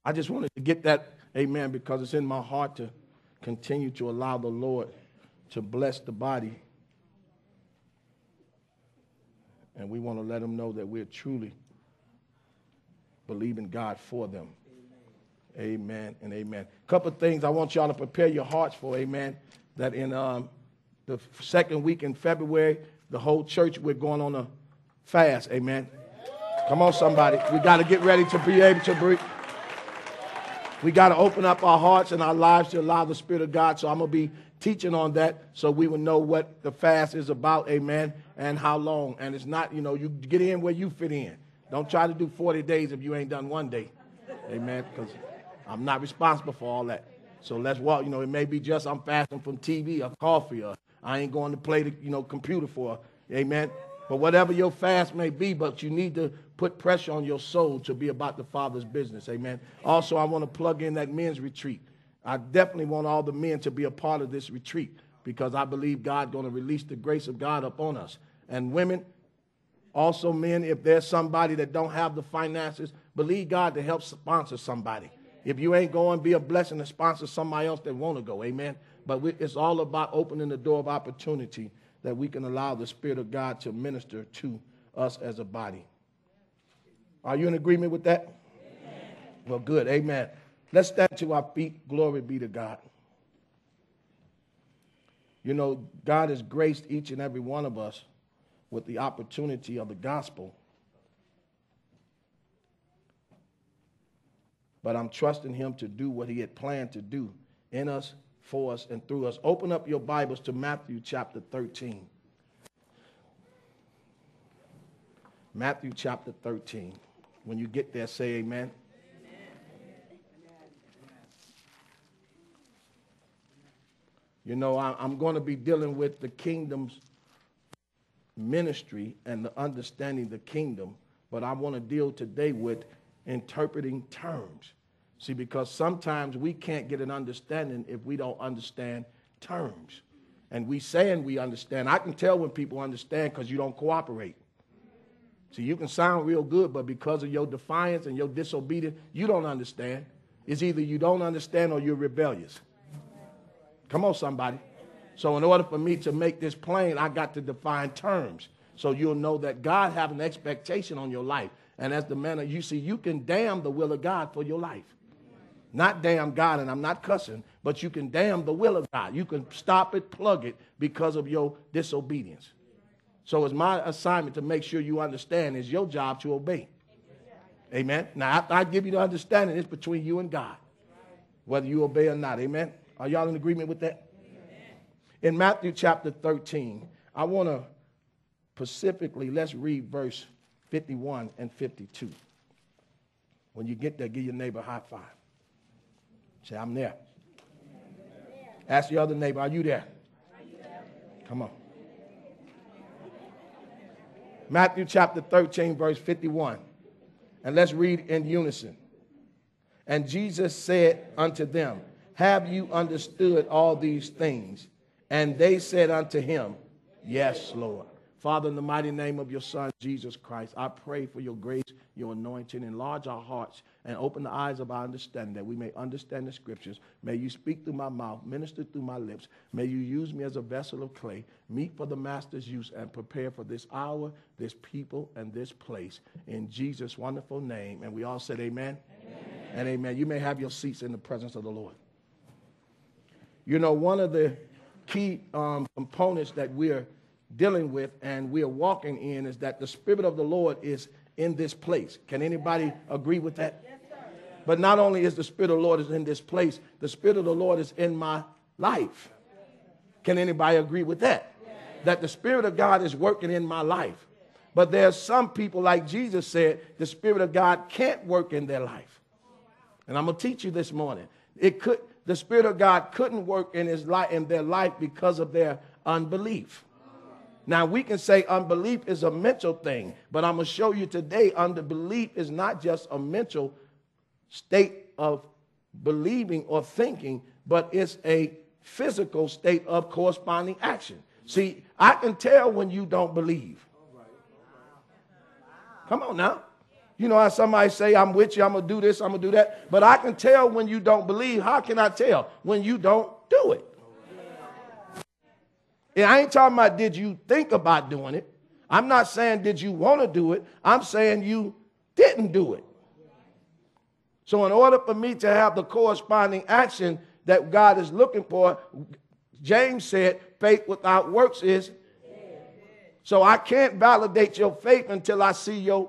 I just wanted to get that, amen, because it's in my heart to continue to allow the Lord to bless the body. And we want to let them know that we're truly believing God for them. Amen and amen. A couple of things I want y'all to prepare your hearts for, amen, that in the second week in February, the whole church, we're going on a fast, amen. Come on, somebody. We got to get ready to be able to breathe. We got to open up our hearts and our lives to allow the Spirit of God. So I'm going to be teaching on that so we will know what the fast is about, amen, and how long. And it's not, you get in where you fit in. Don't try to do 40 days if you ain't done one day, amen, because I'm not responsible for all that. So let's walk, it may be just I'm fasting from TV or coffee, or I ain't going to play the, computer for, amen. But whatever your fast may be, but you need to put pressure on your soul to be about the Father's business, amen. Also, I want to plug in that men's retreat. I definitely want all the men to be a part of this retreat because I believe God's going to release the grace of God upon us. And women, also men, if there's somebody that don't have the finances, believe God to help sponsor somebody. If you ain't going, be a blessing to sponsor somebody else that want to go, amen. But it's all about opening the door of opportunity that we can allow the Spirit of God to minister to us as a body. Are you in agreement with that? Amen. Well, good. Amen. Let's stand to our feet. Glory be to God. God has graced each and every one of us with the opportunity of the gospel. But I'm trusting him to do what he had planned to do in us, for us, and through us. Open up your Bibles to Matthew chapter 13. Matthew chapter 13. When you get there, say amen. I'm going to be dealing with the kingdom's ministry and the understanding the kingdom, but I want to deal today with interpreting terms. See, because sometimes we can't get an understanding if we don't understand terms. And we saying we understand. I can tell when people understand because you don't cooperate. See, you can sound real good, but because of your defiance and your disobedience, you don't understand. It's either you don't understand or you're rebellious. Come on, somebody. So in order for me to make this plain, I got to define terms. So you'll know that God has an expectation on your life. And as the man, you see, you can damn the will of God for your life. Not damn God, and I'm not cussing, but you can damn the will of God. You can stop it, plug it, because of your disobedience. So it's my assignment to make sure you understand. It's your job to obey. Amen. Now, after I give you the understanding, it's between you and God, whether you obey or not. Amen. Are y'all in agreement with that? Amen. In Matthew chapter 13, I want to specifically, let's read verse 51 and 52. When you get there, give your neighbor a high five. Say, I'm there. Ask the other neighbor, are you there? Come on. Matthew chapter 13, verse 51. And let's read in unison. And Jesus said unto them, have you understood all these things? And they said unto him, yes, Lord. Father, in the mighty name of your Son, Jesus Christ, I pray for your grace, your anointing, enlarge our hearts, and open the eyes of our understanding that we may understand the scriptures. May you speak through my mouth, minister through my lips. May you use me as a vessel of clay, meet for the master's use, and prepare for this hour, this people, and this place. In Jesus' wonderful name. And we all said amen, amen. And amen. You may have your seats in the presence of the Lord. One of the key components that we're dealing with and we are walking in is that the Spirit of the Lord is in this place. Can anybody agree with that? Yes, sir. But not only is the Spirit of the Lord is in this place, the Spirit of the Lord is in my life. Can anybody agree with that? Yes. That the Spirit of God is working in my life. But there's some people, like Jesus said, the Spirit of God can't work in their life. And I'm going to teach you this morning. The Spirit of God couldn't work in their life because of their unbelief. Now, we can say unbelief is a mental thing, but I'm going to show you today unbelief is not just a mental state of believing or thinking, but it's a physical state of corresponding action. See, I can tell when you don't believe. Come on now. You know how somebody say, I'm with you, I'm going to do this, I'm going to do that. But I can tell when you don't believe. How can I tell? When you don't do it. And I ain't talking about did you think about doing it. I'm not saying did you want to do it. I'm saying you didn't do it. So in order for me to have the corresponding action that God is looking for, James said, faith without works is. So I can't validate your faith until I see your.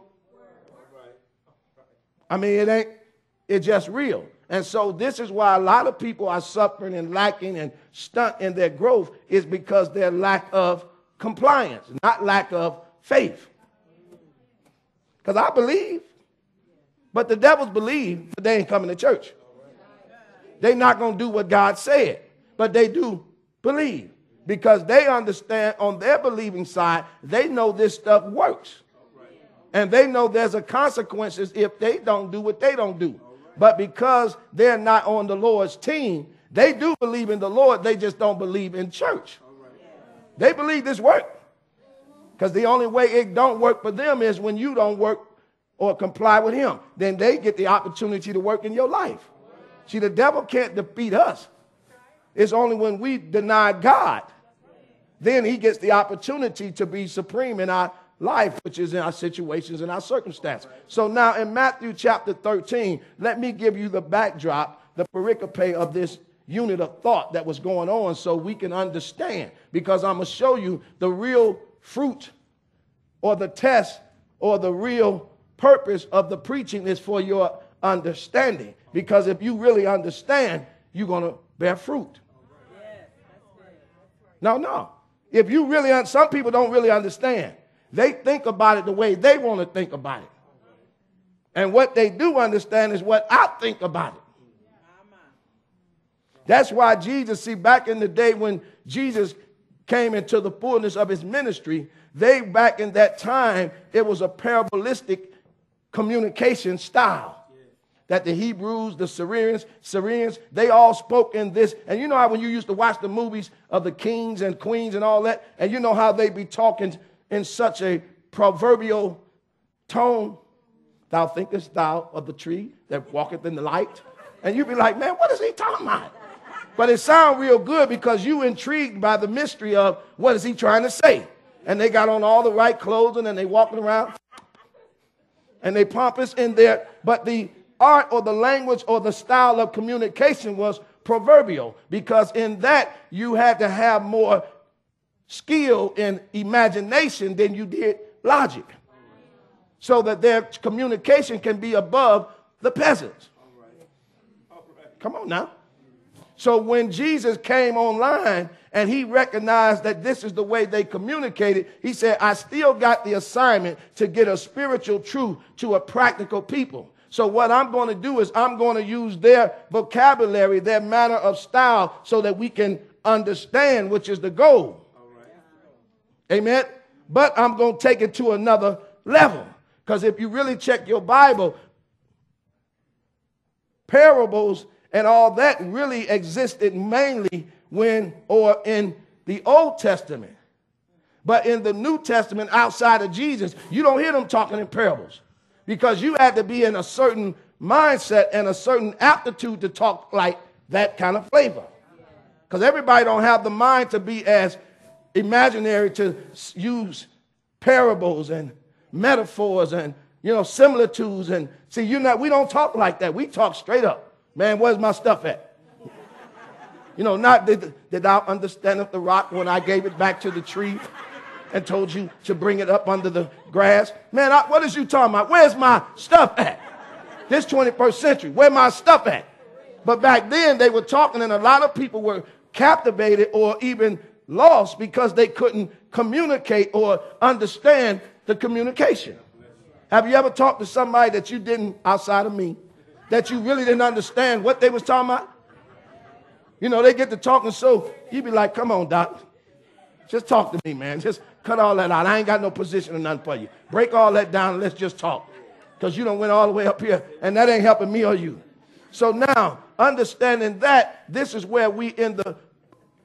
I mean, it's just real. And so this is why a lot of people are suffering and lacking and stunt in their growth is because their lack of compliance, not lack of faith. Because I believe, but the devils believe, but they ain't coming to church. They're not going to do what God said, but they do believe because they understand on their believing side, they know this stuff works. And they know there's a consequences if they don't do what they don't do. But because they're not on the Lord's team, they do believe in the Lord. They just don't believe in church. They believe this work. Because the only way it don't work for them is when you don't work or comply with him. Then they get the opportunity to work in your life. See, the devil can't defeat us. It's only when we deny God. Then he gets the opportunity to be supreme in our life, which is in our situations and our circumstances. So now in Matthew chapter 13, let me give you the backdrop, the pericope of this unit of thought that was going on so we can understand. Because I'm going to show you the real fruit or the test or the real purpose of the preaching is for your understanding. Because if you really understand, you're going to bear fruit. No. If you really, some people don't really understand. They think about it the way they want to think about it. And what they do understand is what I think about it. That's why Jesus, see, back in the day when Jesus came into the fullness of his ministry, back in that time, it was a parabolistic communication style. That the Hebrews, the Syrians, they all spoke in this. And you know how when you used to watch the movies of the kings and queens and all that, and you know how they be talking in such a proverbial tone. Thou thinkest thou of the tree that walketh in the light? And you be like, man, what is he talking about? But it sounds real good because you intrigued by the mystery of what is he trying to say. And they got on all the right clothing and they walking around and they pompous in there. But the art or the language or the style of communication was proverbial because in that you had to have more skill and imagination than you did logic so that their communication can be above the peasants. Come on now. So when Jesus came online and he recognized that this is the way they communicated, he said, I still got the assignment to get a spiritual truth to a practical people. So what I'm going to do is I'm going to use their vocabulary, their manner of style so that we can understand, which is the goal. Amen. But I'm going to take it to another level. Because if you really check your Bible, parables and all that really existed mainly in the Old Testament. But in the New Testament, outside of Jesus, you don't hear them talking in parables. Because you had to be in a certain mindset and a certain aptitude to talk like that kind of flavor. Because everybody don't have the mind to be as imaginary to use parables and metaphors and, similitudes. And see, we don't talk like that. We talk straight up. Man, where's my stuff at? Not did I understand the rock when I gave it back to the tree and told you to bring it up under the grass. Man, what is you talking about? Where's my stuff at? This 21st century, where my stuff at? But back then they were talking and a lot of people were captivated or even lost because they couldn't communicate or understand the communication. Have you ever talked to somebody that you didn't, outside of me, that you really didn't understand what they was talking about? They get to talking so you be like, come on, doc. Just talk to me, man. Just cut all that out. I ain't got no position or nothing for you. Break all that down and let's just talk. Because you done went all the way up here and that ain't helping me or you. So now, understanding that, this is where we in the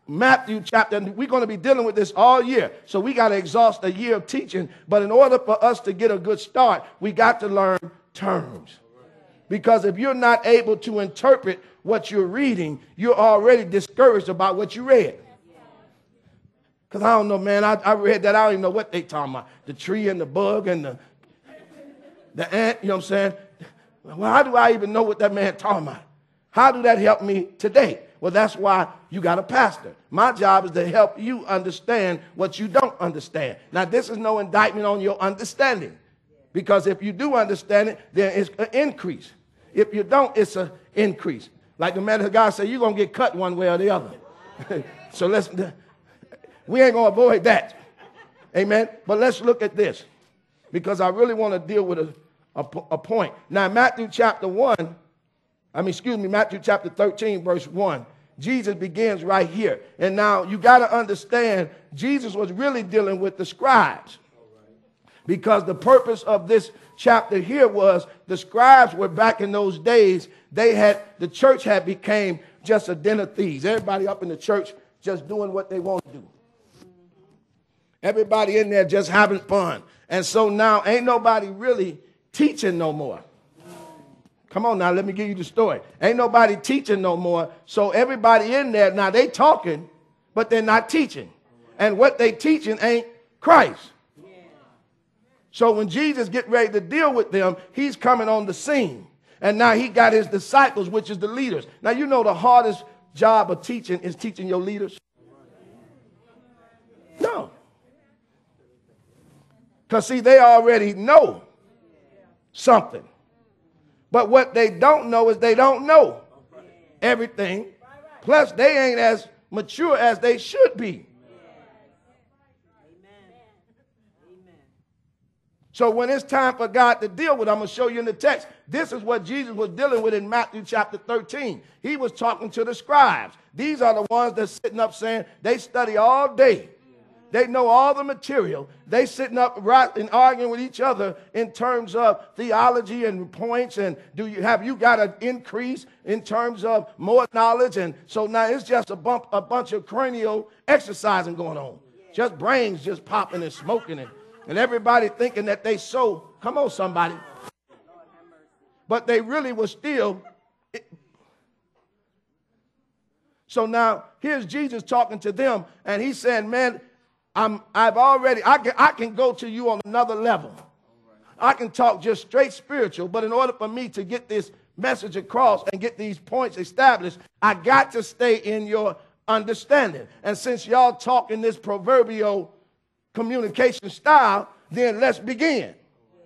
Matthew chapter, and we're going to be dealing with this all year. So we got to exhaust a year of teaching. But in order for us to get a good start, we got to learn terms. Because if you're not able to interpret what you're reading, you're already discouraged about what you read. Because I don't know, man, I read that. I don't even know what they talking about. The tree and the bug and the ant, you know what I'm saying? Well, how do I even know what that man talking about? How do that help me today? Well, that's why you got a pastor. My job is to help you understand what you don't understand. Now, this is no indictment on your understanding. Because if you do understand it, then it's an increase. If you don't, it's an increase. Like the man of God said, you're going to get cut one way or the other. So we ain't going to avoid that. Amen. But let's look at this. Because I really want to deal with a point. Now, Matthew chapter 13, verse 1. Jesus begins right here. And now you got to understand, Jesus was really dealing with the scribes. Because the purpose of this chapter here was the scribes were back in those days. The church had became just a den of thieves. Everybody up in the church just doing what they want to do. Everybody in there just having fun. And so now ain't nobody really teaching no more. Come on now, let me give you the story. Ain't nobody teaching no more. So everybody in there, now they talking, but they're not teaching. And what they teaching ain't Christ. So when Jesus get ready to deal with them, he's coming on the scene. And now he got his disciples, which is the leaders. Now, you know the hardest job of teaching is teaching your leaders? No. Because, see, they already know something. But what they don't know is they don't know everything. Plus, they ain't as mature as they should be. So when it's time for God to deal with, I'm going to show you in the text. This is what Jesus was dealing with in Matthew chapter 13. He was talking to the scribes. These are the ones that's sitting up saying they study all day. They know all the material. They sitting up and arguing with each other in terms of theology and points. And have you got an increase in terms of more knowledge? And so now it's just a bunch of cranial exercising going on. Just brains just popping and smoking it. And everybody thinking that they so, come on somebody. But they really were still. So now here's Jesus talking to them. And he's saying, man, I can go to you on another level. I can talk just straight spiritual. But in order for me to get this message across and get these points established, I got to stay in your understanding. And since y'all talking this proverbial communication style, then let's begin.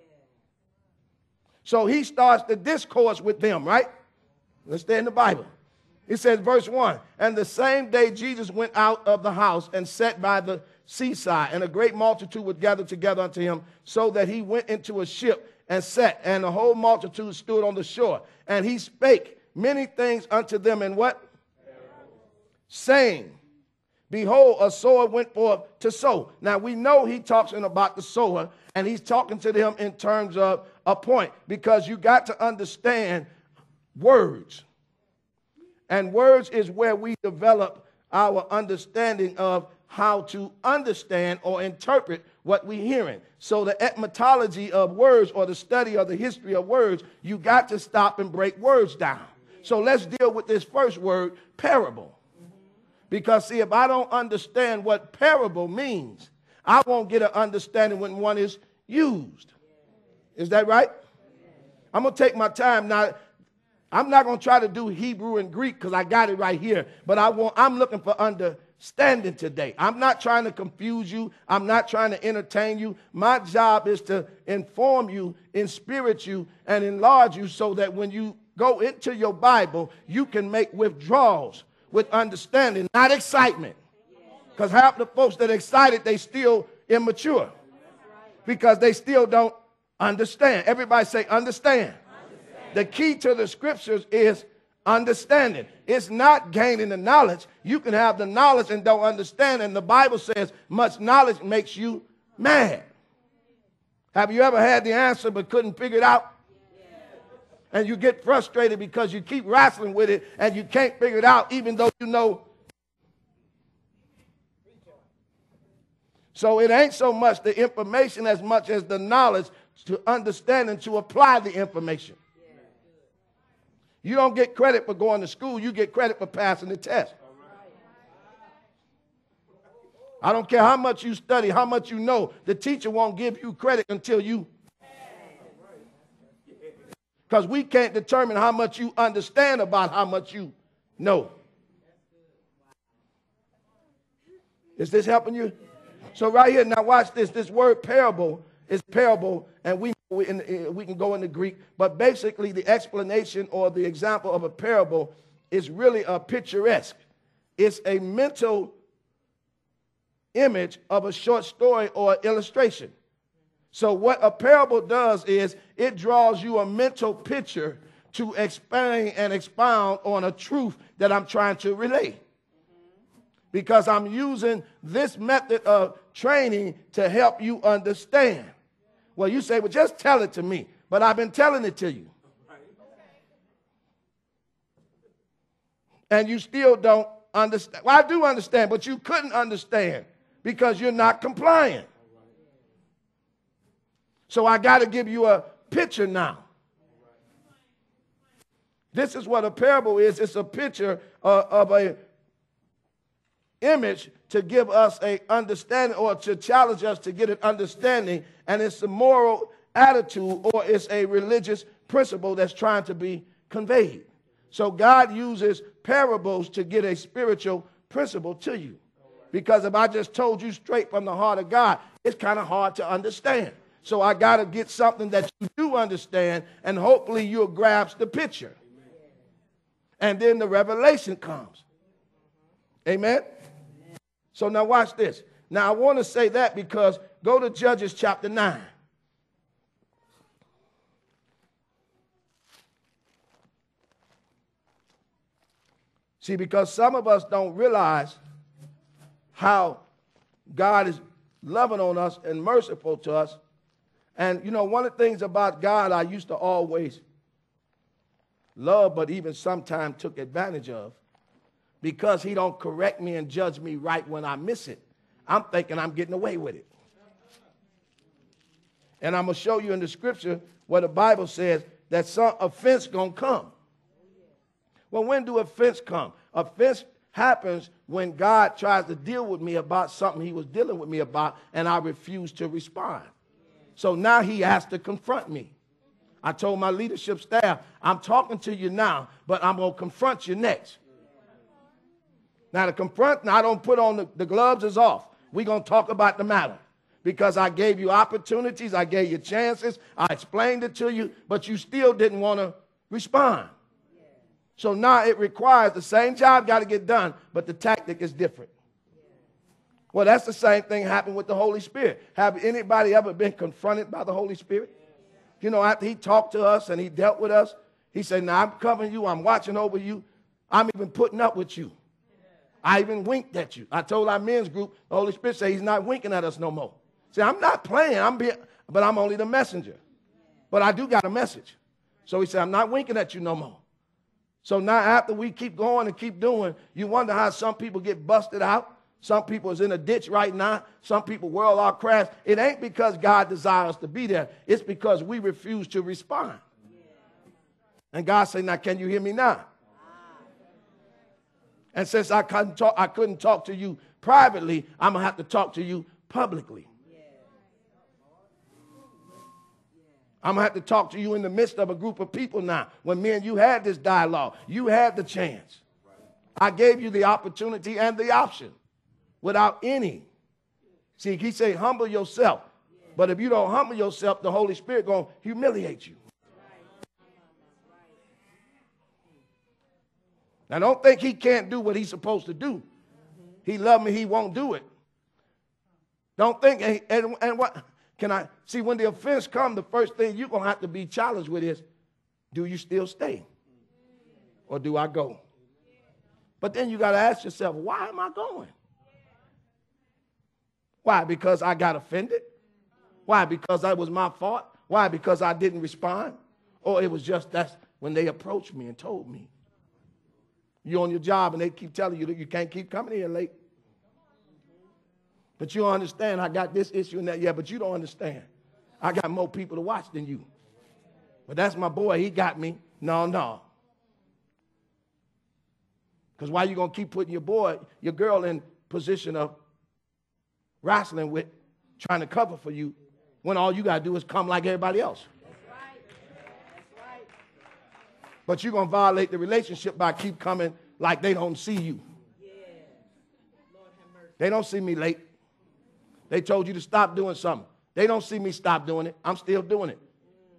So he starts the discourse with them, right? Let's stay in the Bible. It says, verse 1, and the same day Jesus went out of the house and sat by the seaside, and a great multitude would gather together unto him, so that he went into a ship and sat, and the whole multitude stood on the shore. And he spake many things unto them in what? Saying, behold, a sower went forth to sow. Now, we know he talks about the sower, and he's talking to them in terms of a point, because you got to understand words. And words is where we develop our understanding of how to understand or interpret what we're hearing. So the etymology of words, or the study of the history of words, you got to stop and break words down. So let's deal with this first word, parable. Because, see, if I don't understand what parable means, I won't get an understanding when one is used. Is that right? I'm going to take my time now. I'm not going to try to do Hebrew and Greek because I got it right here. But I'm looking for understanding today. I'm not trying to confuse you. I'm not trying to entertain you. My job is to inform you, inspirit you, and enlarge you so that when you go into your Bible, you can make withdrawals with understanding, not excitement. Because half the folks that are excited, they still immature. Because they still don't understand. Everybody say understand. The key to the scriptures is understanding. It's not gaining the knowledge. You can have the knowledge and don't understand. And the Bible says much knowledge makes you mad. Have you ever had the answer but couldn't figure it out? And you get frustrated because you keep wrestling with it and you can't figure it out, even though you know. So it ain't so much the information as much as the knowledge to understand and to apply the information. You don't get credit for going to school. You get credit for passing the test. I don't care how much you study, how much you know. The teacher won't give you credit until you. Because we can't determine how much you understand about how much you know. Is this helping you? So right here, now watch this. This word parable is parable, and we can go into Greek. But basically, the explanation or the example of a parable is really a picturesque. It's a mental image of a short story or illustration. So what a parable does is it draws you a mental picture to explain and expound on a truth that I'm trying to relay. Because I'm using this method of training to help you understand. Well, you say, well, just tell it to me. But I've been telling it to you. And you still don't understand. Well, I do understand, but you couldn't understand because you're not compliant. So I got to give you a picture now. This is what a parable is. It's a picture of a image to give us a understanding or to challenge us to get an understanding, and it's a moral attitude or it's a religious principle that's trying to be conveyed. So God uses parables to get a spiritual principle to you, because if I just told you straight from the heart of God, it's kind of hard to understand. So I got to get something that you do understand, and hopefully you'll grasp the picture. And then the revelation comes. Amen? So now watch this. Now I want to say that because go to Judges chapter 9. See, because some of us don't realize how God is loving on us and merciful to us. And, you know, one of the things about God I used to always love, but even sometimes took advantage of, because he don't correct me and judge me right when I miss it. I'm thinking I'm getting away with it. And I'm going to show you in the scripture where the Bible says that some offense going to come. Well, when do offense come? Offense happens when God tries to deal with me about something he was dealing with me about, and I refuse to respond. So now he has to confront me. I told my leadership staff, I'm talking to you now, but I'm going to confront you next. Now, to confront, now I don't put on the gloves is off. We're going to talk about the matter. Because I gave you opportunities, I gave you chances, I explained it to you, but you still didn't want to respond. So now it requires the same job got to get done, but the tactic is different. Well, that's the same thing happened with the Holy Spirit. Have anybody ever been confronted by the Holy Spirit? You know, after he talked to us and he dealt with us, he said, now I'm covering you, I'm watching over you, I'm even putting up with you. I even winked at you. I told our men's group, the Holy Spirit said he's not winking at us no more. See, I'm not playing, but I'm only the messenger. But I do got a message. So he said, I'm not winking at you no more. So now after we keep going and keep doing, you wonder how some people get busted out. Some people is in a ditch right now. Some people world our crash. It ain't because God desires us to be there. It's because we refuse to respond. And God said, now can you hear me now? And since I couldn't talk to you privately, I'm going to have to talk to you publicly. I'm going to have to talk to you in the midst of a group of people now. When me and you had this dialogue, you had the chance. I gave you the opportunity and the option without any. See, he said, humble yourself. But if you don't humble yourself, the Holy Spirit going to humiliate you. Now, don't think he can't do what he's supposed to do. He loved me, he won't do it. Don't think, and what can I see when the offense comes, the first thing you're going to have to be challenged with is, do you still stay? Or do I go? But then you got to ask yourself, why am I going? Why? Because I got offended? Why? Because that was my fault? Why? Because I didn't respond? Or it was just that's when they approached me and told me. You're on your job and they keep telling you that you can't keep coming here late. But you don't understand. I got this issue and that. Yeah, but you don't understand. I got more people to watch than you. But that's my boy. He got me. No. Because why you going to keep putting your girl in position of wrestling with, trying to cover for you, when all you got to do is come like everybody else? That's right. But you're going to violate the relationship by keep coming like they don't see you. They don't see me late. They told you to stop doing something. They don't see me stop doing it. I'm still doing it.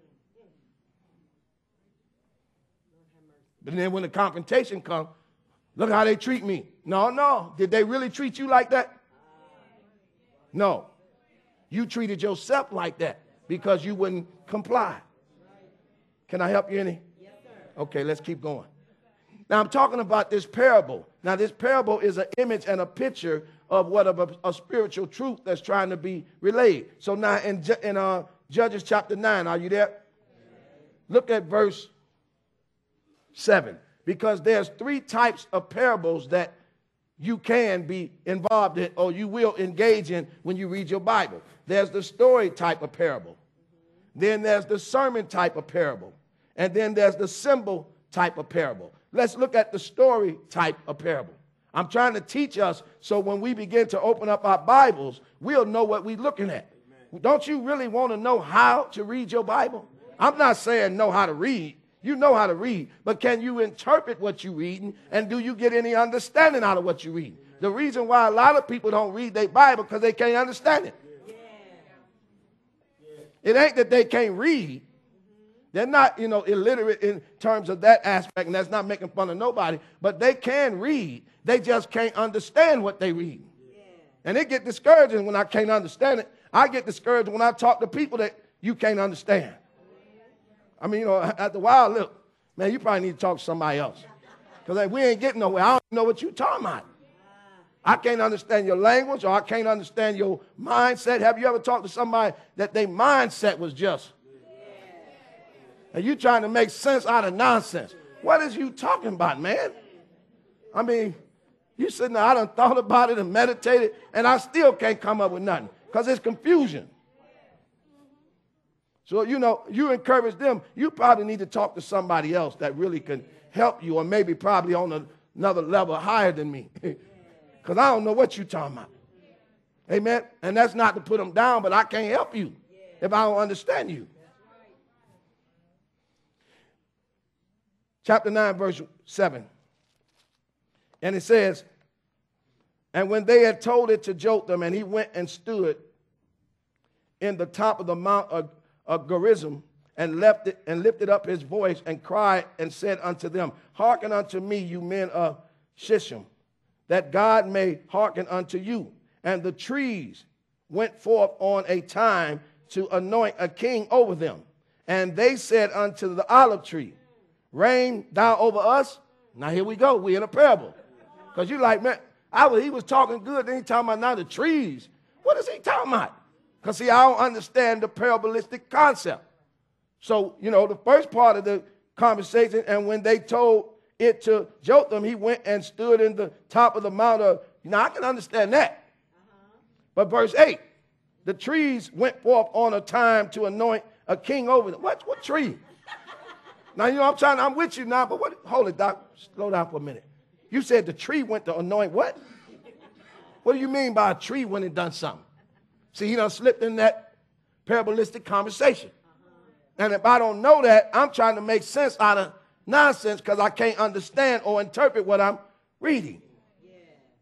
But then when the confrontation comes, look how they treat me. No. Did they really treat you like that? No. You treated yourself like that because you wouldn't comply. Can I help you any? Yes, sir. Okay, let's keep going. Now I'm talking about this parable. Now this parable is an image and a picture of what a spiritual truth that's trying to be relayed. So now in Judges chapter 9, are you there? Look at verse 7. Because there's 3 types of parables that you can be involved in or you will engage in when you read your Bible. There's the story type of parable. Then there's the sermon type of parable. And then there's the symbol type of parable. Let's look at the story type of parable. I'm trying to teach us so when we begin to open up our Bibles, we'll know what we're looking at. Amen. Don't you really want to know how to read your Bible? I'm not saying know how to read. You know how to read. But can you interpret what you're reading? And do you get any understanding out of what you read? Amen. The reason why a lot of people don't read their Bible because they can't understand it. Yeah. It ain't that they can't read. They're not, illiterate in terms of that aspect, and that's not making fun of nobody, but they can read. They just can't understand what they read. Yeah. And it get discouraging when I can't understand it. I get discouraged when I talk to people that you can't understand. I mean, after a while, look, man, you probably need to talk to somebody else. Because we ain't getting nowhere. I don't know what you're talking about. I can't understand your language or I can't understand your mindset. Have you ever talked to somebody that their mindset was just... And you trying to make sense out of nonsense. What is you talking about, man? I mean, you sitting there, I done thought about it and meditated, and I still can't come up with nothing because it's confusion. So, you encourage them. You probably need to talk to somebody else that really can help you or maybe probably on another level higher than me because I don't know what you're talking about. Amen? And that's not to put them down, but I can't help you if I don't understand you. Chapter 9, verse 7. And it says, and when they had told it to Jotham, and he went and stood in the top of the mount of Gerizim, and lifted up his voice, and cried, and said unto them, hearken unto me, you men of Shishim, that God may hearken unto you. And the trees went forth on a time to anoint a king over them. And they said unto the olive tree, reign thou over us. Now here we go. We in a parable. Because you're like, man, he was talking good. Then he talking about now the trees. What is he talking about? Because see, I don't understand the parabolistic concept. So, the first part of the conversation, and when they told it to Jotham, he went and stood in the top of the mount of, I can understand that. But verse 8, the trees went forth on a time to anoint a king over them. What tree? Now, I'm with you now, but hold it, Doc, slow down for a minute. You said the tree went to anoint what? What do you mean by a tree when it done something? See, he done slipped in that parabolistic conversation. And if I don't know that, I'm trying to make sense out of nonsense because I can't understand or interpret what I'm reading. Yeah.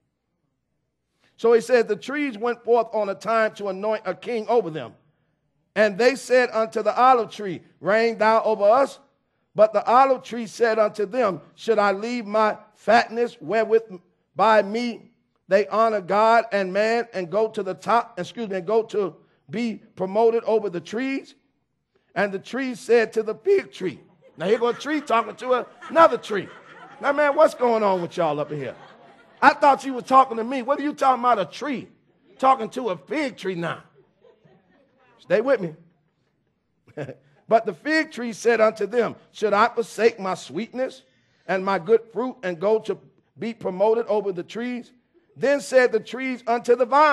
So he said, the trees went forth on a time to anoint a king over them. And they said unto the olive tree, reign thou over us. But the olive tree said unto them, should I leave my fatness wherewith by me they honor God and man and go to the top, and go to be promoted over the trees? And the tree said to the fig tree. Now here goes a tree talking to another tree. Now, man, what's going on with y'all up here? I thought you were talking to me. What are you talking about, a tree? Talking to a fig tree now. Stay with me. But the fig tree said unto them, should I forsake my sweetness and my good fruit and go to be promoted over the trees? Then said the trees unto the vine.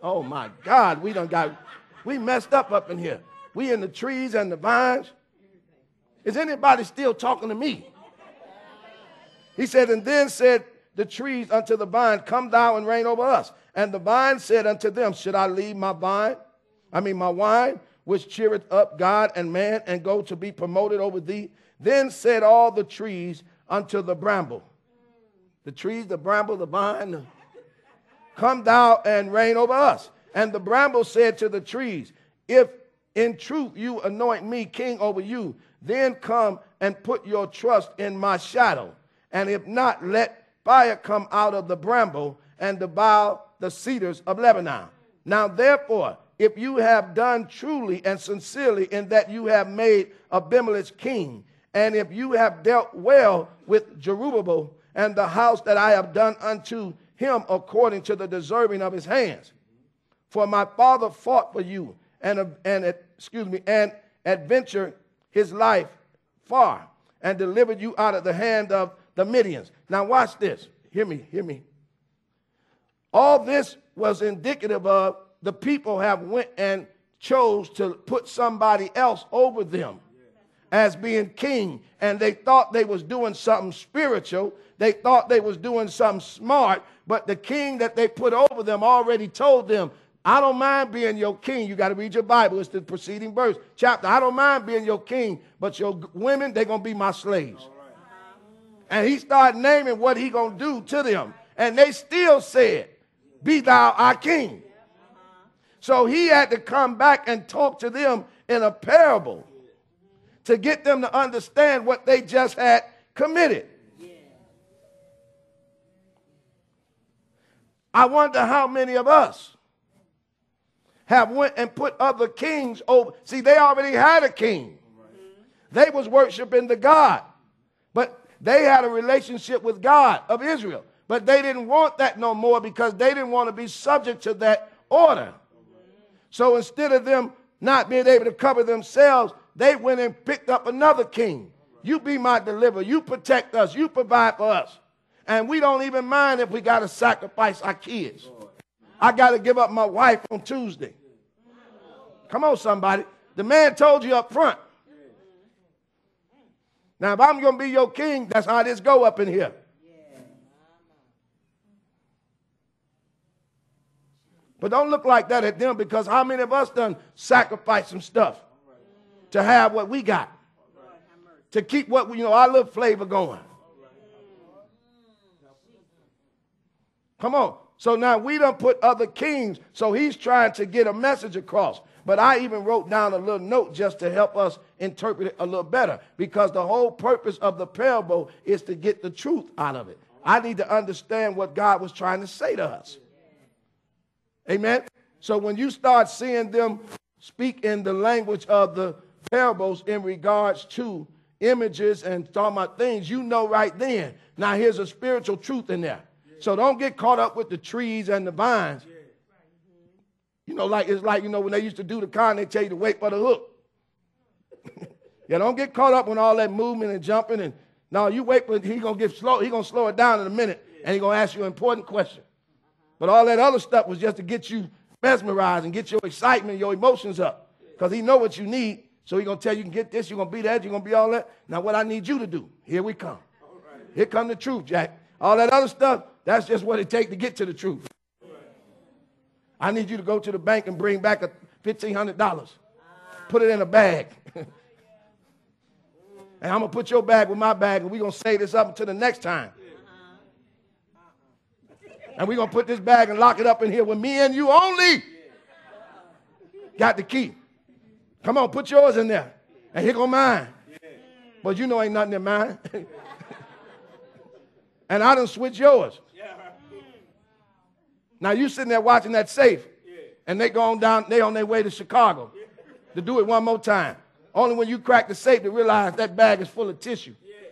Oh, my God. We messed up in here. We in the trees and the vines. Is anybody still talking to me? He said, and then said the trees unto the vine, come thou and reign over us. And the vine said unto them, should I leave my wine, which cheereth up God and man, and go to be promoted over thee? Then said all the trees unto the bramble. The trees, the bramble, the vine, come thou and reign over us. And the bramble said to the trees, if in truth you anoint me king over you, then come and put your trust in my shadow. And if not, let fire come out of the bramble and devour the cedars of Lebanon. Now therefore, if you have done truly and sincerely in that you have made Abimelech king, and if you have dealt well with Jerubbaal and the house that I have done unto him according to the deserving of his hands, for my father fought for you and adventured his life far and delivered you out of the hand of the Midians. Now watch this. Hear me. All this was indicative of the people have went and chose to put somebody else over them as being king. And they thought they was doing something spiritual. They thought they was doing something smart. But the king that they put over them already told them, I don't mind being your king. You got to read your Bible. It's the preceding verse, chapter. I don't mind being your king, but your women, they're going to be my slaves. And he started naming what he going to do to them. And they still said, be thou our king. So he had to come back and talk to them in a parable to get them to understand what they just had committed. I wonder how many of us have went and put other kings over. See, they already had a king. They was worshiping the God. But they had a relationship with God of Israel. But they didn't want that no more because they didn't want to be subject to that order. So instead of them not being able to cover themselves, they went and picked up another king. You be my deliverer. You protect us. You provide for us. And we don't even mind if we got to sacrifice our kids. I got to give up my wife on Tuesday. Come on, somebody. The man told you up front. Now, if I'm going to be your king, that's how this go up in here. But don't look like that at them, because how many of us done sacrifice some stuff to have what we got? To keep what, our little flavor going. Come on. So now we done put other kings, so he's trying to get a message across. But I even wrote down a little note just to help us interpret it a little better, because the whole purpose of the parable is to get the truth out of it. I need to understand what God was trying to say to us. Amen? So when you start seeing them speak in the language of the parables in regards to images and talking about things, you know right then. Now here's a spiritual truth in there. So don't get caught up with the trees and the vines. It's like when they used to do the con, they tell you to wait for the hook. Yeah, don't get caught up with all that movement and jumping. And no, you wait for he's going to get slow. He's going to slow it down in a minute, and he's going to ask you an important question. But all that other stuff was just to get you mesmerized and get your excitement, your emotions up, because he know what you need. So he's going to tell you can get this, you're going to be that, you're going to be all that. Now what I need you to do, here we come. Here come the truth, Jack. All that other stuff, that's just what it takes to get to the truth. I need you to go to the bank and bring back $1,500. Put it in a bag. And I'm going to put your bag with my bag, and we're going to save this up until the next time. And we're going to put this bag and lock it up in here with me and you only. Got the key. Come on, put yours in there. And here go mine. But you know ain't nothing in mine. And I done switch yours. Now you sitting there watching that safe, and they on their way to Chicago to do it one more time. Only when you crack the safe to realize that bag is full of tissue.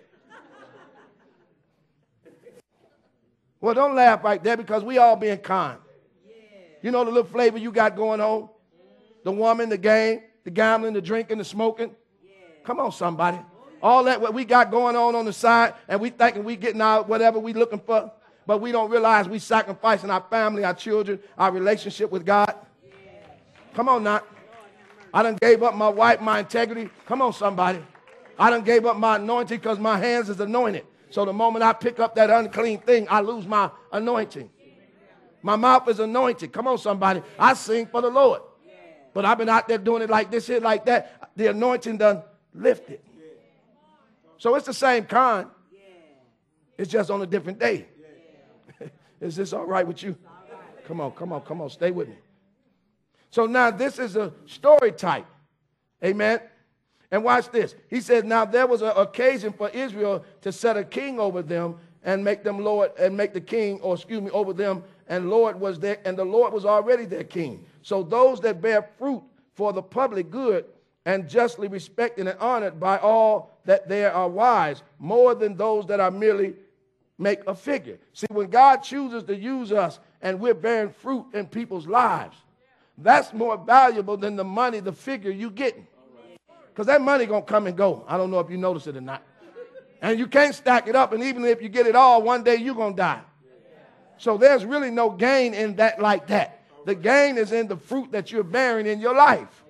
Well, don't laugh right there, because we all being kind. You know the little flavor you got going on? The woman, the game, the gambling, the drinking, the smoking. Come on, somebody. All that what we got going on the side, and we thinking we getting out whatever we looking for. But we don't realize we sacrificing our family, our children, our relationship with God. Come on now. I done gave up my wife, my integrity. Come on, somebody. I done gave up my anointing because my hands is anointed. So the moment I pick up that unclean thing, I lose my anointing. My mouth is anointed. Come on, somebody. I sing for the Lord. But I've been out there doing it like this here, like that. The anointing done lifted. So it's the same kind. It's just on a different day. Is this all right with you? Come on. Stay with me. So now this is a story type. Amen. And watch this. He says, now there was an occasion for Israel to set a king over them and make them Lord and make the king, over them. And Lord was there, and the Lord was already their king. So those that bear fruit for the public good and justly respected and honored by all that there are wise, more than those that are merely make a figure. See, when God chooses to use us and we're bearing fruit in people's lives, that's more valuable than the money, the figure you getting. Because that money going to come and go. I don't know if you notice it or not. And you can't stack it up. And even if you get it all, one day you're going to die. So there's really no gain in that like that. The gain is in the fruit that you're bearing in your life.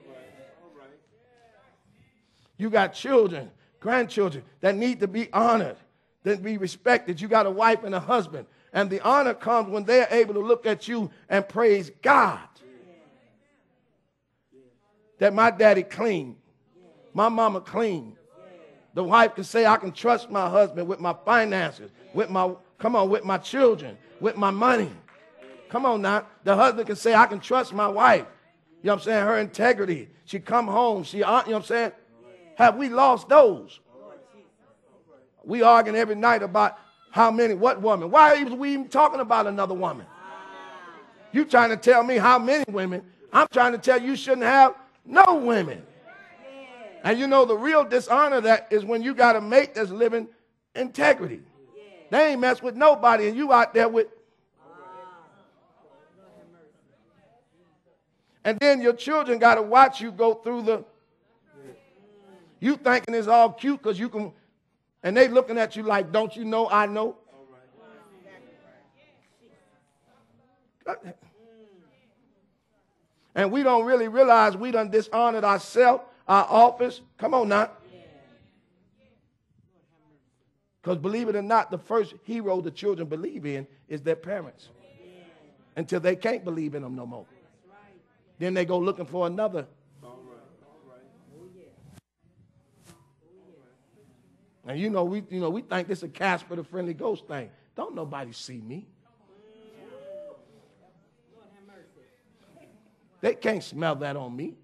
You got children, grandchildren that need to be honored, that be respected. You got a wife and a husband. And the honor comes when they're able to look at you and praise God. That my daddy clean. My mama clean. The wife can say, I can trust my husband with my finances, with my children, with my money. Come on now. The husband can say, I can trust my wife. You know what I'm saying? Her integrity. She come home. You know what I'm saying? Have we lost those? We arguing every night about what woman. Why are we even talking about another woman? You trying to tell me how many women? I'm trying to tell you shouldn't have no women. And you know the real dishonor that is when you got a mate that's living integrity. They ain't mess with nobody and you out there with. And then your children got to watch you go through you thinking it's all cute because you can, and they looking at you like, don't you know I know? And we don't really realize we done dishonored ourselves, our office. Come on now. Because believe it or not, the first hero the children believe in is their parents. Until they can't believe in them no more. Then they go looking for another. And we think this is a Casper the Friendly Ghost thing. Don't nobody see me. They can't smell that on me.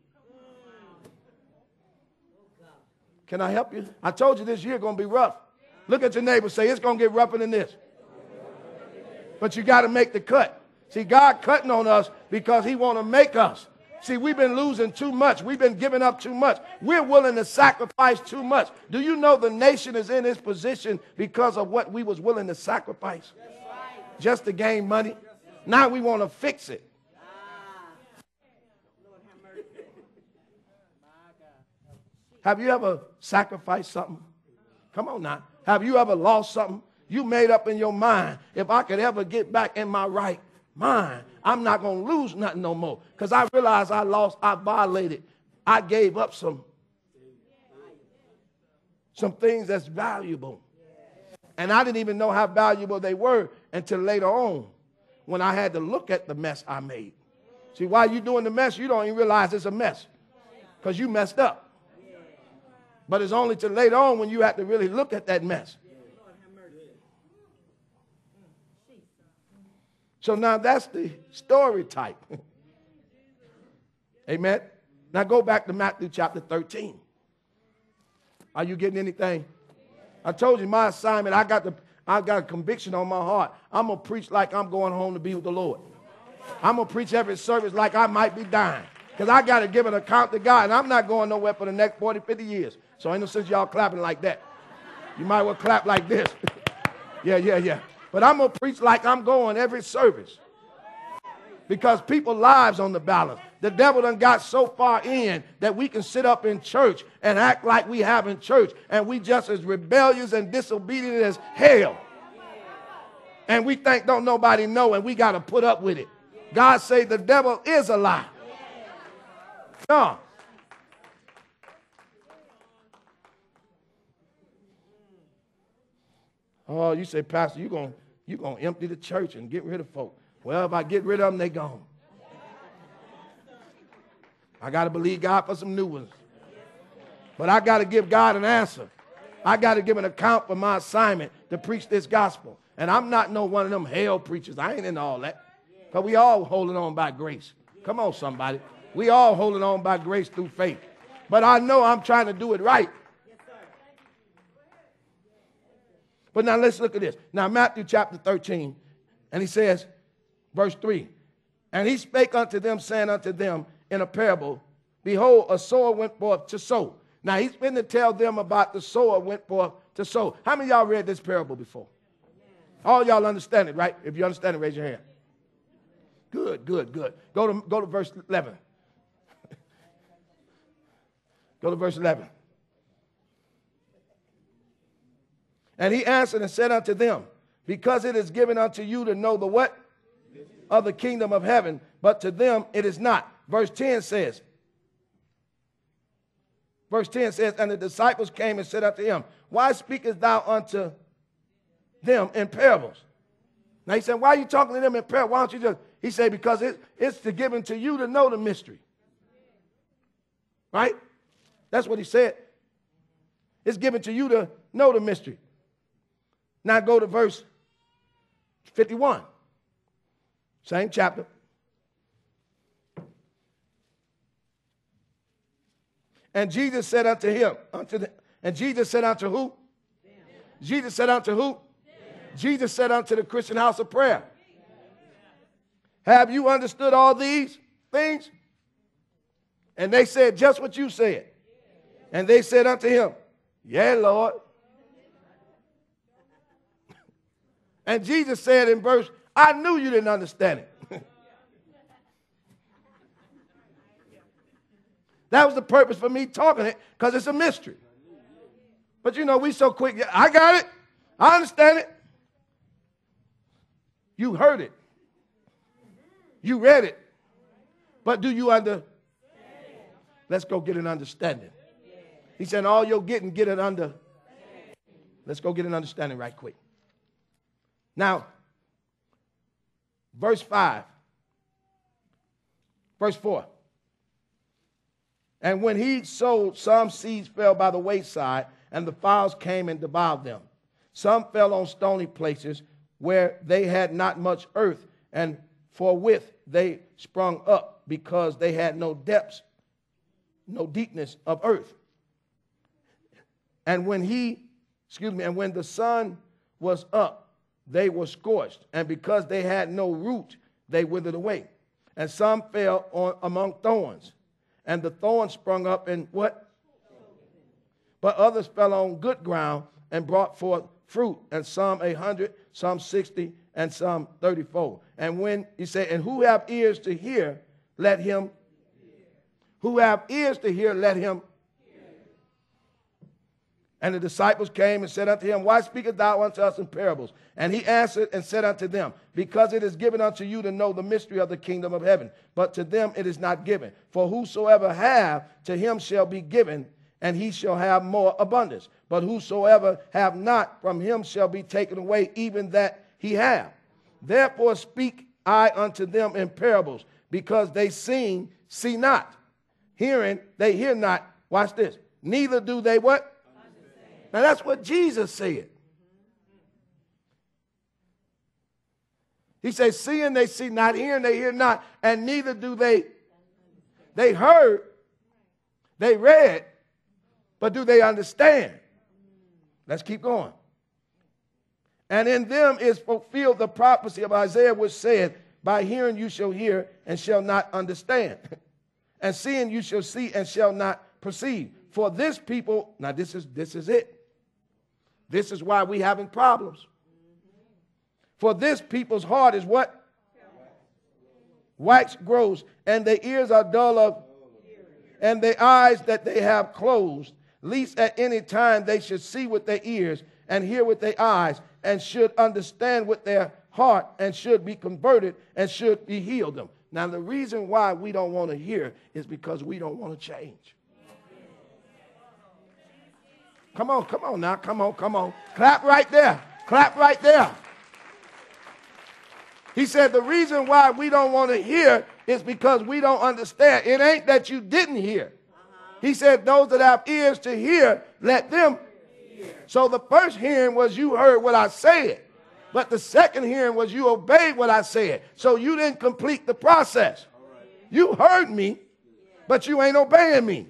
Can I help you? I told you this year going to be rough. Look at your neighbor, say it's going to get rougher than this. But you got to make the cut. See, God cutting on us because he want to make us. See, we've been losing too much. We've been giving up too much. We're willing to sacrifice too much. Do you know the nation is in this position because of what we was willing to sacrifice? Just to gain money. Now we want to fix it. Have you ever sacrificed something? Come on now. Have you ever lost something? You made up in your mind, if I could ever get back in my right mind, I'm not going to lose nothing no more. Because I realized I violated. I gave up some things that's valuable. And I didn't even know how valuable they were until later on when I had to look at the mess I made. See, while you're doing the mess, you don't even realize it's a mess because you messed up. But it's only till later on when you have to really look at that mess. So now that's the story type. Amen. Now go back to Matthew chapter 13. Are you getting anything? I told you my assignment, I got a conviction on my heart. I'm going to preach like I'm going home to be with the Lord. I'm going to preach every service like I might be dying. Because I got to give an account to God. And I'm not going nowhere for the next 40, 50 years. So ain't no sense y'all clapping like that. You might well clap like this. Yeah. But I'm going to preach like I'm going every service. Because people's lives on the balance. The devil done got so far in that we can sit up in church and act like we have in church. And we just as rebellious and disobedient as hell. And we think don't nobody know, and we got to put up with it. God say the devil is a lie. No. Oh, you say, Pastor, you're gonna empty the church and get rid of folk. Well, if I get rid of them, they gone. I got to believe God for some new ones. But I got to give God an answer. I got to give an account for my assignment to preach this gospel. And I'm not no one of them hell preachers. I ain't into all that. Because we all holding on by grace. Come on, somebody. We all holding on by grace through faith. But I know I'm trying to do it right. But now let's look at this. Now Matthew chapter 13, and he says, verse 3, and he spake unto them, saying unto them in a parable, behold, a sower went forth to sow. Now he's been to tell them about the sower went forth to sow. How many of y'all read this parable before? All y'all understand it, right? If you understand it, raise your hand. Good, good, good. Go to verse 11. Go to verse 11. And he answered and said unto them, because it is given unto you to know the what? Of the kingdom of heaven, but to them it is not. Verse 10 says, and the disciples came and said unto him, why speakest thou unto them in parables? Now he said, why are you talking to them in parables? Why don't you just, he said, because it's to given to you to know the mystery. Right? That's what he said. It's given to you to know the mystery. Now go to verse 51. Same chapter. And Jesus said unto him, and Jesus said unto who? Them. Jesus said unto who? Them. Jesus said unto the Christian house of prayer. Have you understood all these things? And they said just what you said. And they said unto him, yeah, Lord. And Jesus said in verse, I knew you didn't understand it. That was the purpose for me talking it, because it's a mystery. But you know, we so quick. I got it. I understand it. You heard it. You read it. But do you understand? Let's go get an understanding. He said, all you're getting, get it under. Let's go get an understanding right quick. Now, verse 5. Verse 4. And when he sowed, some seeds fell by the wayside, and the fowls came and devoured them. Some fell on stony places where they had not much earth, and forthwith they sprung up, because they had no depths, no deepness of earth. And when the sun was up, they were scorched, and because they had no root, they withered away. And some fell among thorns, and the thorns sprung up and what? But others fell on good ground and brought forth fruit, and some 100, some 60, and some 30-fold. And when he said, and who have ears to hear, let him. Who have ears to hear, let him. And the disciples came and said unto him, why speakest thou unto us in parables? And he answered and said unto them, because it is given unto you to know the mystery of the kingdom of heaven, but to them it is not given. For whosoever have, to him shall be given, and he shall have more abundance. But whosoever have not, from him shall be taken away even that he have. Therefore speak I unto them in parables, because they see not. Hearing, they hear not. Watch this. Neither do they what? Now that's what Jesus said. He says, seeing they see not, hearing they hear not, and neither do they. They heard, they read, but do they understand? Let's keep going. And in them is fulfilled the prophecy of Isaiah, which said, by hearing you shall hear and shall not understand. And seeing you shall see and shall not perceive. For this people, now this is it. This is why we having problems. For this people's heart is what? Wax grows, and their ears are dull of, and their eyes that they have closed, lest at any time they should see with their ears, and hear with their eyes, and should understand with their heart and should be converted and should be healed them. Now, the reason why we don't want to hear is because we don't want to change. Come on now, come on. Clap right there. Clap right there. He said the reason why we don't want to hear is because we don't understand. It ain't that you didn't hear. He said those that have ears to hear, let them hear. So the first hearing was you heard what I said. But the second hearing was you obeyed what I said. So you didn't complete the process. You heard me, but you ain't obeying me.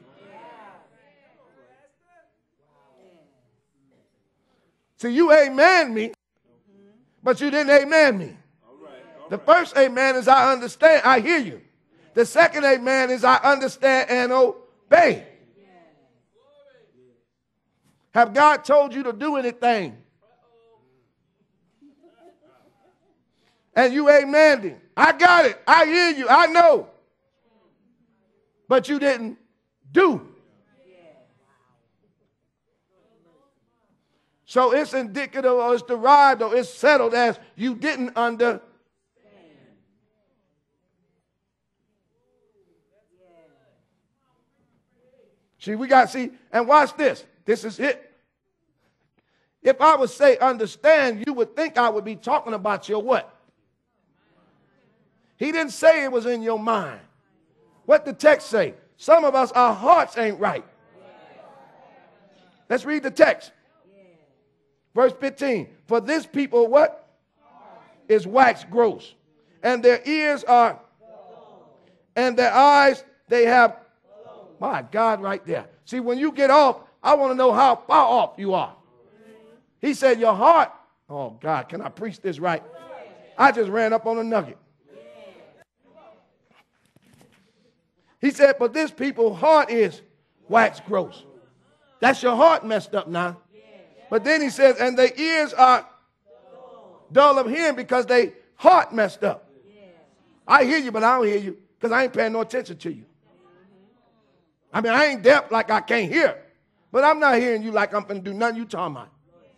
See, you amen me, but you didn't amen me. The first amen is I understand, I hear you. The second amen is I understand and obey. Have God told you to do anything? And you amened him. I got it. I hear you. I know. But you didn't do. So it's indicative or it's derived or it's settled as you didn't understand. See, and watch this. This is it. If I would say understand, you would think I would be talking about your what? He didn't say it was in your mind. What the text say? Some of us, our hearts ain't right. Let's read the text. Verse 15. For this people, what? Is wax gross. And their ears are, and their eyes, they have, my God, right there. See, when you get off, I want to know how far off you are. He said your heart, oh God, can I preach this right? I just ran up on a nugget. He said, but this people's heart is wax gross. That's your heart messed up now. But then he says, and their ears are dull of hearing because they heart messed up. I hear you, but I don't hear you because I ain't paying no attention to you. I mean, I ain't deaf like I can't hear, but I'm not hearing you like I'm going to do nothing you talking about.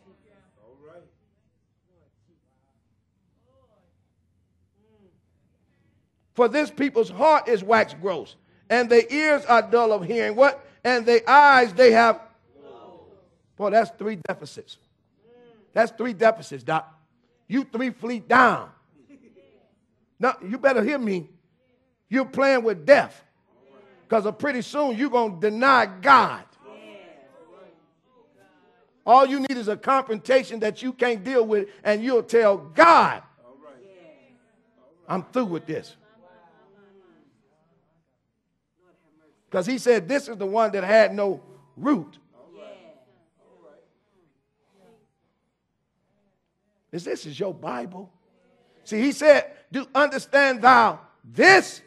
For this people's heart is wax gross, and their ears are dull of hearing. What? And their eyes, they have. Boy, that's 3 deficits. That's 3 deficits, Doc. You 3 feet down. Now, you better hear me. You're playing with death. Because pretty soon you're going to deny God. All you need is a confrontation that you can't deal with, and you'll tell God, I'm through with this. Because he said this is the one that had no root. This is your Bible. See, he said, do understand thou this?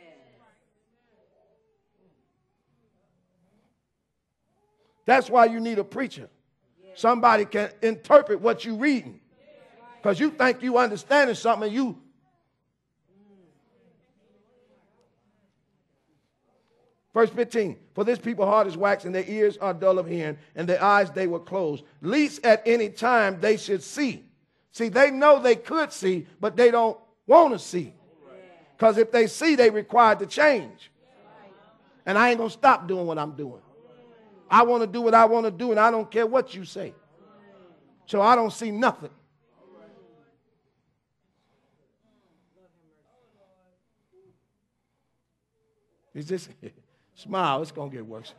That's why you need a preacher. Somebody can interpret what you're reading. Because you think you understanding something and you. Verse 15, for this people heart is wax, and their ears are dull of hearing, and their eyes they were closed, lest at any time they should see. See, they know they could see, but they don't want to see. Because if they see, they required to change. And I ain't going to stop doing what I'm doing. I want to do what I want to do, and I don't care what you say. So I don't see nothing. Is this smile? It's going to get worse.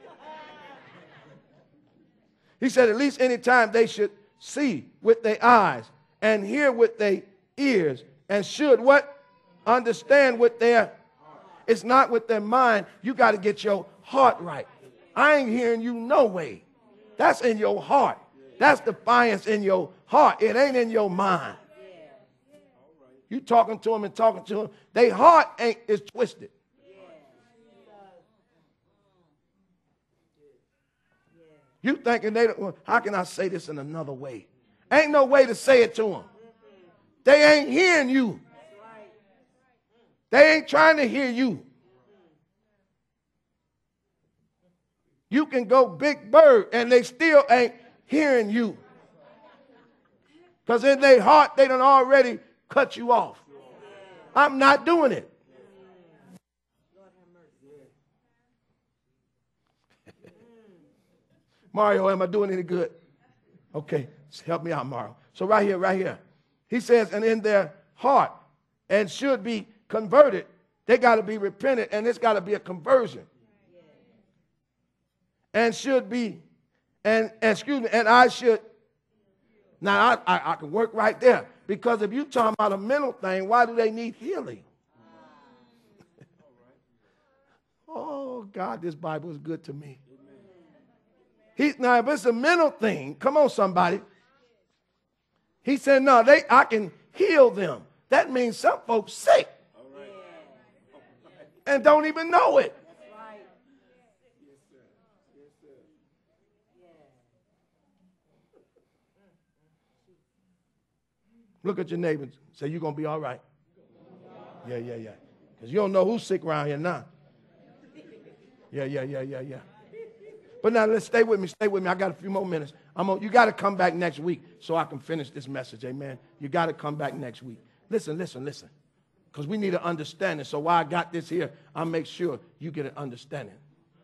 He said, at least any time they should see with their eyes and hear with their ears and should what? Understand with their, it's not with their mind. You got to get your heart right. I ain't hearing you no way. That's in your heart. That's defiance in your heart. It ain't in your mind. You talking to them and talking to them. Their heart is twisted. You thinking well, how can I say this in another way? Ain't no way to say it to them. They ain't hearing you. They ain't trying to hear you. You can go Big Bird and they still ain't hearing you. Because in their heart, they done already cut you off. I'm not doing it. Mario, am I doing any good? Okay, help me out, Mario. So right here. He says, and in their heart, and should be converted. They got to be repentant, and it's got to be a conversion. And should be, and I should. Now, I can work right there. Because if you're talking about a mental thing, why do they need healing? Oh, God, this Bible is good to me. Now, if it's a mental thing, come on, somebody. He said, no, I can heal them. That means some folks sick and don't even know it. Look at your neighbor. Say, you're going to be all right. Yeah. Because you don't know who's sick around here now. Yeah. But now let's stay with me. I got a few more minutes. You got to come back next week so I can finish this message. Amen. You got to come back next week. Listen. Because we need an understanding. So while I got this here, I'll make sure you get an understanding.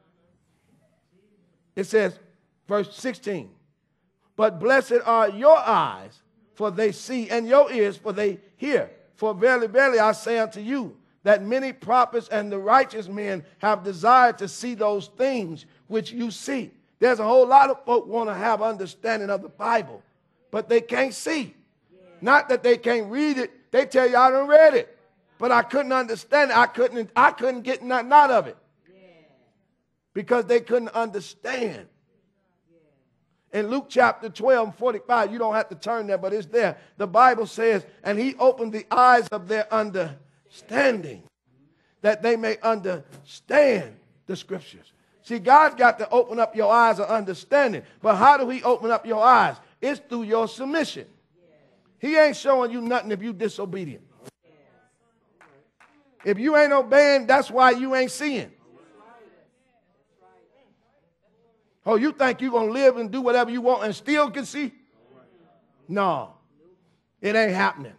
It says, verse 16, but blessed are your eyes, for they see, and your ears, for they hear. For verily, verily, I say unto you, that many prophets and the righteous men have desired to see those things which you see. There's a whole lot of folk want to have understanding of the Bible, but they can't see. Yeah. Not that they can't read it. They tell you, I done read it, but I couldn't understand it. I couldn't get nothing out of it because they couldn't understand. In Luke chapter 12, 45, you don't have to turn there, but it's there. The Bible says, and he opened the eyes of their understanding, that they may understand the scriptures. See, God's got to open up your eyes of understanding. But how do he open up your eyes? It's through your submission. He ain't showing you nothing if you disobedient. If you ain't obeying, that's why you ain't seeing. Oh, you think you're going to live and do whatever you want and still can see? No, it ain't happening.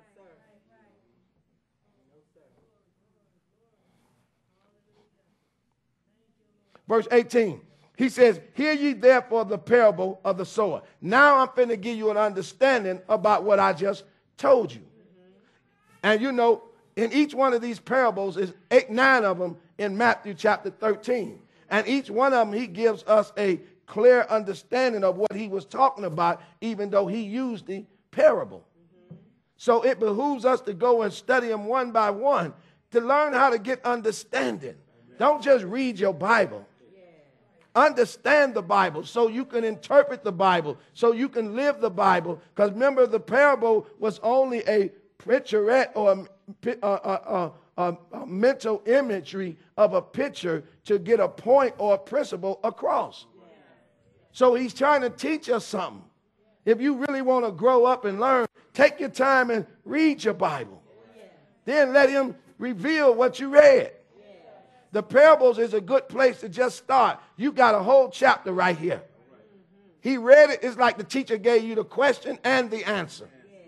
Verse 18, he says, hear ye therefore the parable of the sower. Now I'm finna give you an understanding about what I just told you. And you know, in each one of these parables is 9 of them in Matthew chapter 13. And each one of them, he gives us a clear understanding of what he was talking about, even though he used the parable. So it behooves us to go and study them one by one to learn how to get understanding. Don't just read your Bible. Understand the Bible so you can interpret the Bible, so you can live the Bible. Because remember, the parable was only a picturette or a mental imagery of a picture to get a point or a principle across. So he's trying to teach us something. If you really want to grow up and learn, take your time and read your Bible. Then let him reveal what you read. The parables is a good place to just start. You got a whole chapter right here. He read it. It's like the teacher gave you the question and the answer.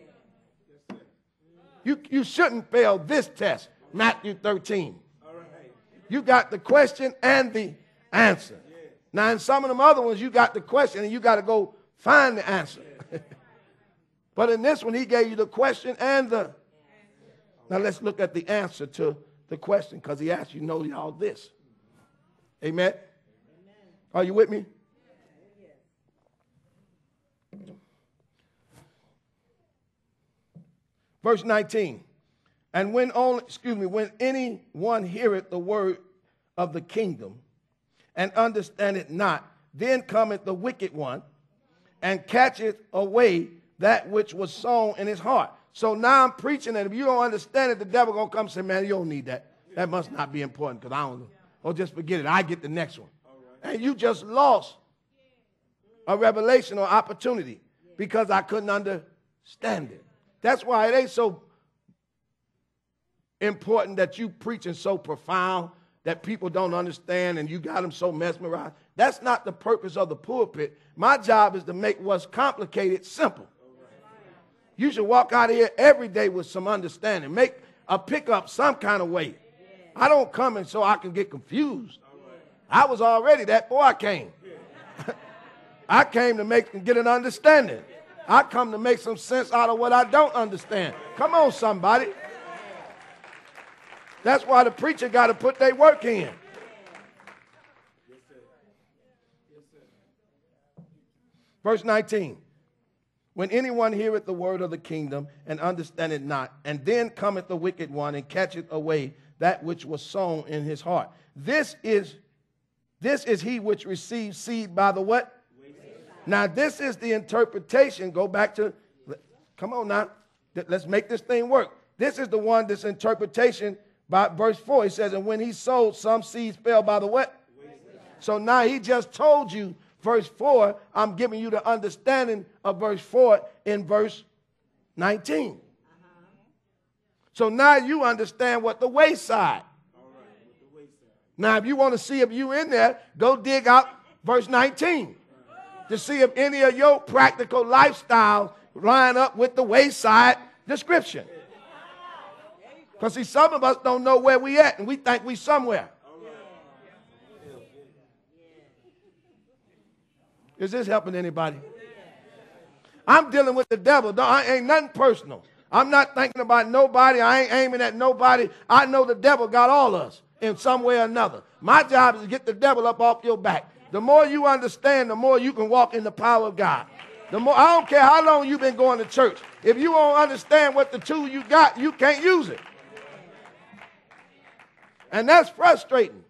You shouldn't fail this test, Matthew 13. You got the question and the answer. Now, in some of them other ones, you got the question and you got to go find the answer. But in this one, he gave you the question and the... Now, let's look at the answer to the question, because he asked you, know y'all this. Amen? Are you with me? Verse 19. And when anyone heareth the word of the kingdom and understandeth not, then cometh the wicked one and catcheth away that which was sown in his heart. So now I'm preaching, and if you don't understand it, the devil going to come and say, man, you don't need that. That must not be important because I don't know. Or just forget it. I get the next one. And you just lost a revelation or opportunity because I couldn't understand it. That's why it ain't so important that you preaching so profound that people don't understand and you got them so mesmerized. That's not the purpose of the pulpit. My job is to make what's complicated simple. You should walk out of here every day with some understanding. Make a pickup some kind of way. I don't come in so I can get confused. I was already that before I came. I came to get an understanding. I come to make some sense out of what I don't understand. Come on, somebody. That's why the preacher got to put their work in. Verse 19. When anyone heareth the word of the kingdom and understandeth not, and then cometh the wicked one and catcheth away that which was sown in his heart. This is he which receives seed by the what? Now, this is the interpretation. Go back to, come on now. Let's make this thing work. This is the one, this interpretation by verse 4. He says, and when he sowed, some seeds fell by the what? So now he just told you, verse 4, I'm giving you the understanding of verse 4 in verse 19. So now you understand what the wayside. Now, if you want to see if you in there, go dig out verse 19 to see if any of your practical lifestyles line up with the wayside description. Because, see, some of us don't know where we at, and we think we somewhere. Is this helping anybody? I'm dealing with the devil. Ain't nothing personal. I'm not thinking about nobody. I ain't aiming at nobody. I know the devil got all of us in some way or another. My job is to get the devil up off your back. The more you understand, the more you can walk in the power of God. The more, I don't care how long you've been going to church. If you don't understand what the tool you got, you can't use it. And that's frustrating.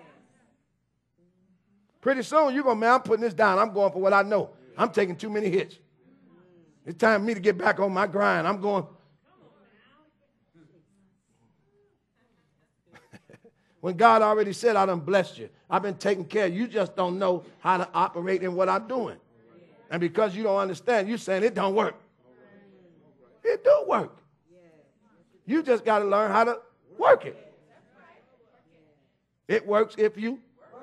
Pretty soon you're going, man, I'm putting this down. I'm going for what I know. I'm taking too many hits. It's time for me to get back on my grind. I'm going. When God already said, I done blessed you. I've been taking care of you. You just don't know how to operate in what I'm doing. And because you don't understand, you're saying it don't work. It do work. You just got to learn how to work it. It works if you.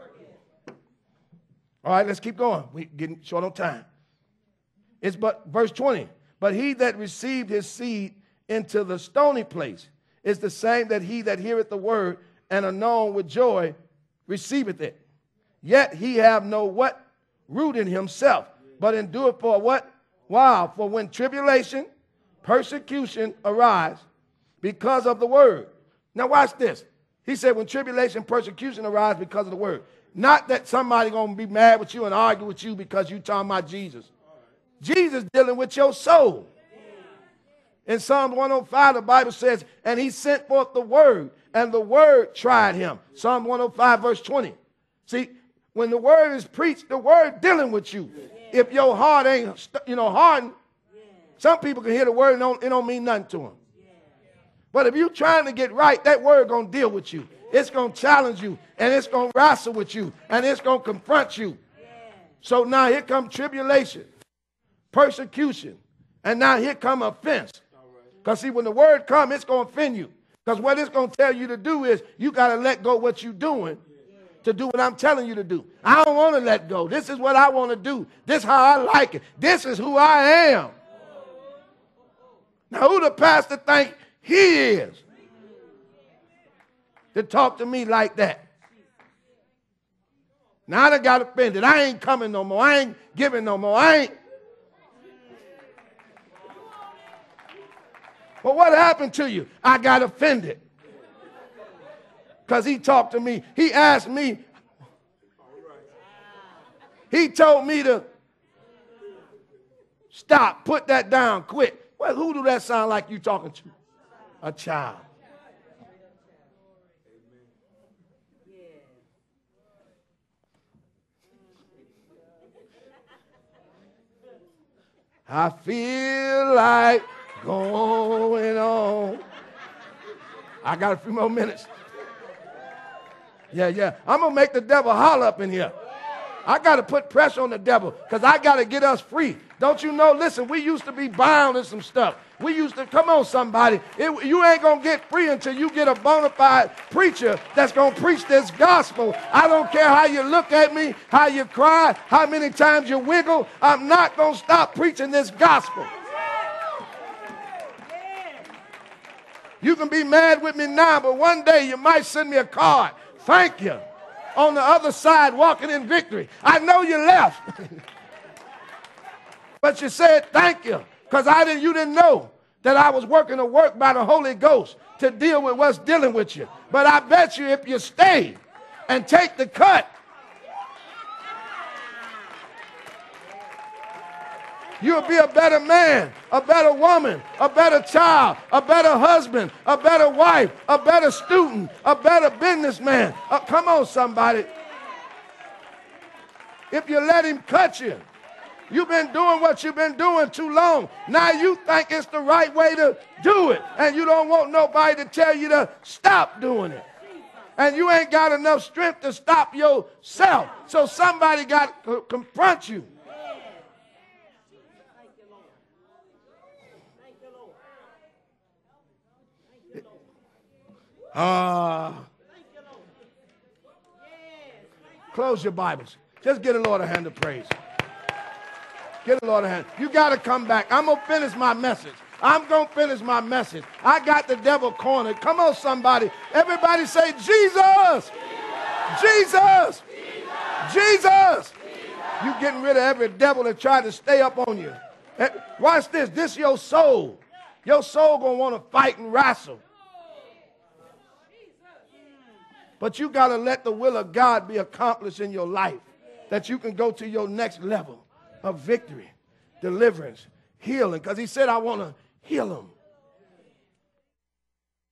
All right, let's keep going. We're getting short on time. It's but verse 20. But he that received his seed into the stony place is the same that he that heareth the word and anon with joy receiveth it. Yet he have no what? Root in himself, but endureth for what? While. For when tribulation, persecution arise because of the word. Now watch this. He said when tribulation, persecution arise because of the word. Not that somebody going to be mad with you and argue with you because you talking about Jesus. Jesus dealing with your soul. In Psalm 105, the Bible says, and he sent forth the word, and the word tried him. Psalm 105, verse 20. See, when the word is preached, the word dealing with you. If your heart ain't, hardened, some people can hear the word and it don't mean nothing to them. But if you're trying to get right, that word going to deal with you. It's going to challenge you, and it's going to wrestle with you, and it's going to confront you. So now here comes tribulation, persecution, and now here come offense. Because see, when the word comes, it's going to offend you. Because what it's going to tell you to do is you got to let go of what you're doing to do what I'm telling you to do. I don't want to let go. This is what I want to do. This is how I like it. This is who I am. Now, who the pastor think he is to talk to me like that? Now I done got offended. I ain't coming no more. I ain't giving no more. I ain't. Well, what happened to you? I got offended. Because he talked to me. He asked me. He told me to stop, put that down, quit. Well, who do that sound like you talking to? A child. I feel like going on. I got a few more minutes. Yeah. I'm going to make the devil holler up in here. I got to put pressure on the devil because I got to get us free. Don't you know? Listen, we used to be bound in some stuff. We used to, come on, somebody. You ain't going to get free until you get a bona fide preacher that's going to preach this gospel. I don't care how you look at me, how you cry, how many times you wiggle. I'm not going to stop preaching this gospel. You can be mad with me now, but one day you might send me a card. Thank you. On the other side, walking in victory. I know you left. But you said thank you. Because you didn't know that I was working a work by the Holy Ghost to deal with what's dealing with you. But I bet you if you stay and take the cut, you'll be a better man, a better woman, a better child, a better husband, a better wife, a better student, a better businessman. Come on, somebody. If you let him cut you, you've been doing what you've been doing too long. Now you think it's the right way to do it, and you don't want nobody to tell you to stop doing it. And you ain't got enough strength to stop yourself. So somebody got to confront you. Close your Bibles. Just give the Lord a hand of praise. Give the Lord a hand. You got to come back. I'm going to finish my message. I'm going to finish my message. I got the devil cornered. Come on, somebody. Everybody say, Jesus. Jesus. Jesus. Jesus. You getting rid of every devil that tried to stay up on you. Watch this. This is your soul. Your soul going to want to fight and wrestle. But you got to let the will of God be accomplished in your life, that you can go to your next level of victory, deliverance, healing. Because he said, I want to heal them.